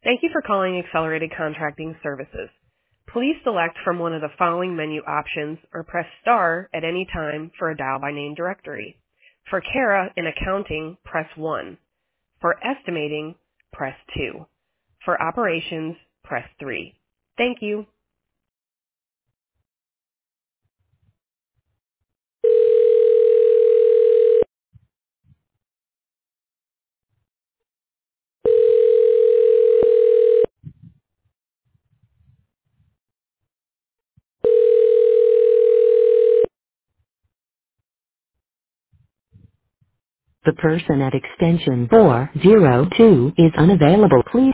Thank you for calling Accelerated Contracting Services. Please select from one of the following menu options or press star at any time for a dial by name directory. For Kara in accounting, press 1. For estimating, press 2. For operations, press 3. Thank you. The person at extension 402 is unavailable. Please